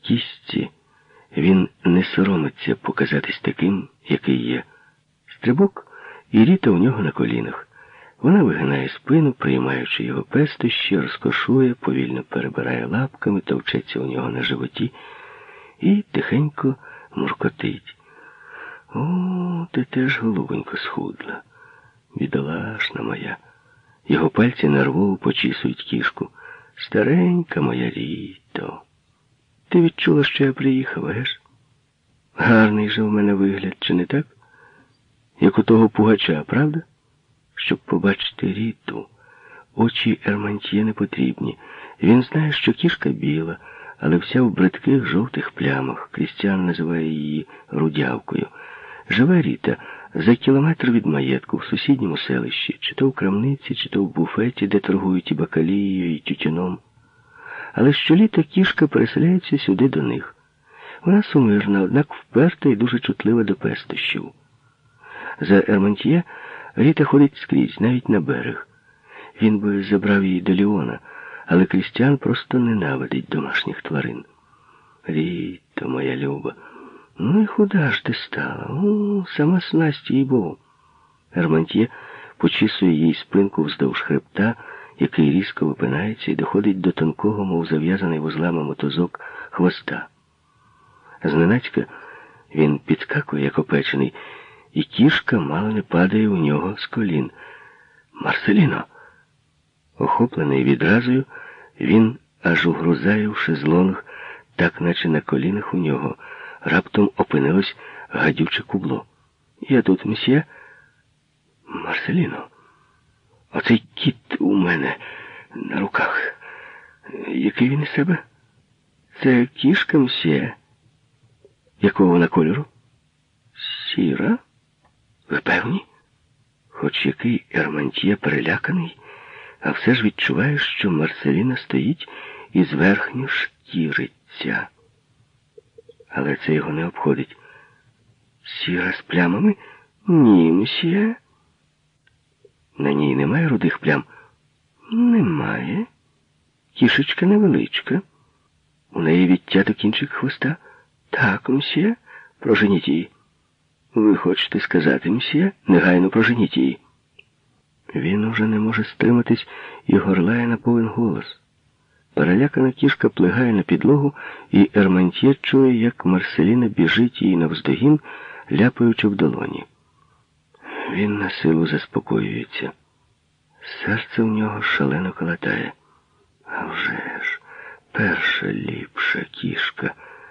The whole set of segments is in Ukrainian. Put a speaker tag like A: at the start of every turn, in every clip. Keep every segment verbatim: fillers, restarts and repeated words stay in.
A: кістці, він не соромиться показатись таким, який є. Стрибок, і Ріта у нього на колінах. Вона вигинає спину, приймаючи його пестощі, розкошує, повільно перебирає лапками, товчеться у нього на животі і тихенько муркотить. О, ти теж, голубонько, схудла. Бідолашна моя. Його пальці нервово почісують кішку. Старенька моя Ріто. Ти відчула, що я приїхав, геш? Гарний же в мене вигляд, чи не так? Як у того пугача, правда? Щоб побачити Ріту, очі Ермантьє не потрібні. Він знає, що кішка біла, але вся в бридких жовтих плямах. Крістіан називає її рудявкою. Живе Ріта за кілометр від маєтку в сусідньому селищі, чи то в крамниці, чи то в буфеті, де торгують і бакалією, і тютюном. Але щоліта кішка переселяється сюди до них. Вона сумирна, однак вперта і дуже чутлива до пестощів. За Ермантьє Ріта ходить скрізь, навіть на берег. Він би забрав її до Ліона, але Крістіан просто ненавидить домашніх тварин. Ріто, моя люба, ну і худа ж ти стала? О, сама снасть, їй-богу. Ермантьє почісує їй спинку вздовж хребта, який різко випинається і доходить до тонкого, мов зав'язаний вузлами мотузок, хвоста. Зненацька він підскакує, як опечений, і кішка мало не падає у нього з колін. «Марселіно!» Охоплений відразою, він аж угрузає в шезлонг, так наче на колінах у нього раптом опинилось гадюче кубло. «Я тут, месьє?» «Марселіно, оцей кіт у мене на руках. Який він із себе?» «Це кішка, месьє». «Якого вона кольору?» «Сіра?» «Ви певні?» Хоч який Ермантьє переляканий, а все ж відчуває, що Марселіна стоїть і зверхньо шкіриться. Але це його не обходить. «Сіра з плямами?» «Ні, месьє». «На ній немає рудих плям?» «Немає. Кішечка невеличка. У неї відтято кінчик хвоста?» «Так, месьє. Проженіть її». «Ви хочете сказати, месьє? Негайно проженіть її». Він уже не може стриматись і горлає на повен голос. Перелякана кішка плигає на підлогу, і Ермантьє чує, як Марселіна біжить їй навздогін, ляпаючи в долоні. Він на силу заспокоюється. Серце в нього шалено калатає. А вже ж, перша ліпша кішка.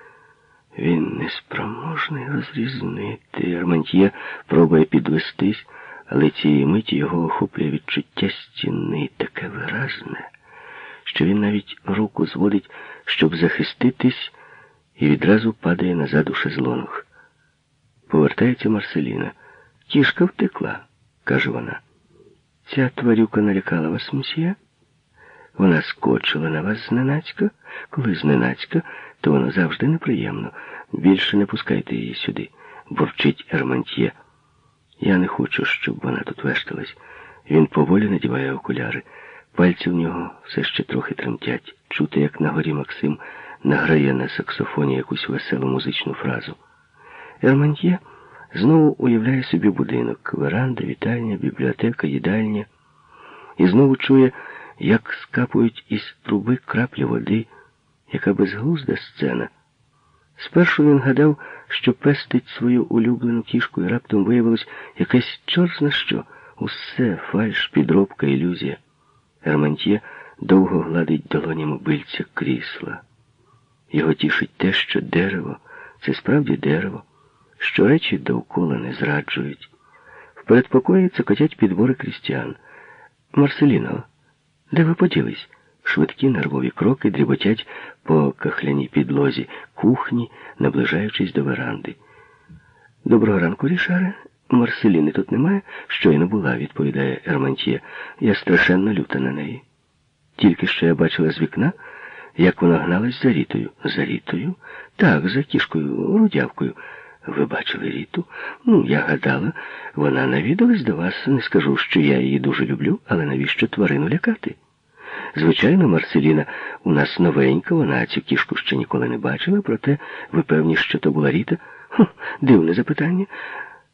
A: Він неспроможний розрізнити. Ермантьє пробує підвестись, але цієї миті його охоплює відчуття стіни таке виразне, що він навіть руку зводить, щоб захиститись, і відразу падає назад у шезлонг. Повертається Марселіна. «Кішка втекла», — каже вона. «Ця тварюка налякала вас, месьє? Вона скочила на вас зненацька? Коли зненацька, то воно завжди неприємно. Більше не пускайте її сюди», — бурчить Ермантьє. «Я не хочу, щоб вона тут вешталась». Він поволі надіває окуляри. Пальці в нього все ще трохи тремтять. Чути, як на горі Максим награє на саксофоні якусь веселу музичну фразу. Ермантьє знову уявляє собі будинок, веранда, вітальня, бібліотека, їдальня. І знову чує, як скапують із труби краплі води. Яка безглузда сцена. Спершу він гадав, що пестить свою улюблену кішку, і раптом виявилось якесь чорт-зна що. Усе фальш, підробка, ілюзія. Ермантьє довго гладить долонями бильця крісла. Його тішить те, що дерево — це справді дерево, що речі довкола не зраджують. В передпокої цокотять підбори Крістіан. «Марселіно, де ви поділись?» Швидкі нервові кроки дріботять по кахляній підлозі кухні, наближаючись до веранди. «Доброго ранку, Рішаре. Марселіни тут немає?» «Щойно була», — відповідає Ермантьє. «Я страшенно люта на неї. Тільки що я бачила з вікна, як вона гналась за Рітою». «За Рітою?» «Так, за кішкою, рудявкою». «Ви бачили Ріту?» «Ну, я гадала, вона навідалась до вас. Не скажу, що я її дуже люблю, але навіщо тварину лякати?» Звичайно, Марселіна у нас новенька, вона цю кішку ще ніколи не бачила, проте ви певні, що то була Ріта? Хм, дивне запитання.